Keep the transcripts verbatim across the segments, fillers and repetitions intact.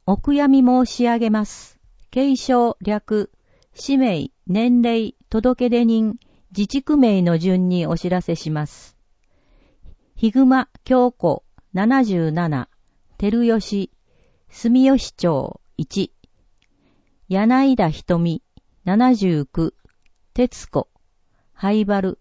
お悔やみ申し上げます。継承略、氏名、年齢、届出人、自治区名の順にお知らせします。ひぐま京子ななじゅうなな、照吉、住吉町いち、柳田瞳ななじゅうきゅう、徹子、灰原、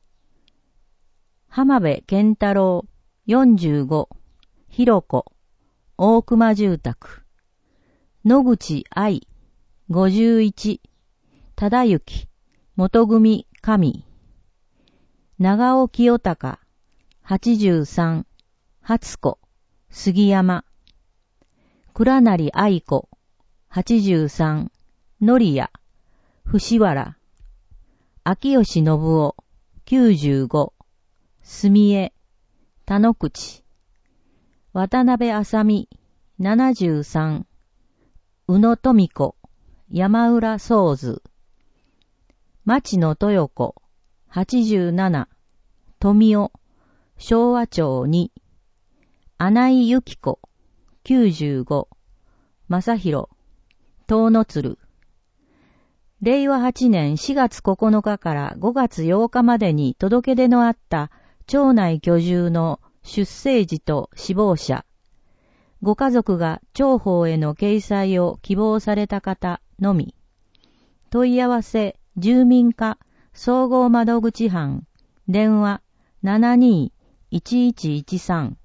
浜辺健太郎よんじゅうご、広子、大熊住宅、野口愛ごじゅういち、忠之、元組神、長尾清隆はちじゅうさん、初子、杉山、倉成愛子はちじゅうさん、のりや、伏原、秋吉信夫きゅうじゅうご、住江、田野口、渡辺麻美ななじゅうさん、宇野富子、山浦宗図、町野豊子はちじゅうなな、富尾、昭和町に、穴井由紀子きゅうじゅうご、正弘、遠野鶴。れいわはちねんしがつここのかからごがつようかまでに届け出のあった町内居住の出生時と死亡者、ご家族が町法への掲載を希望された方のみ、問い合わせ住民課総合窓口班電話 ななにーいちいちいちさん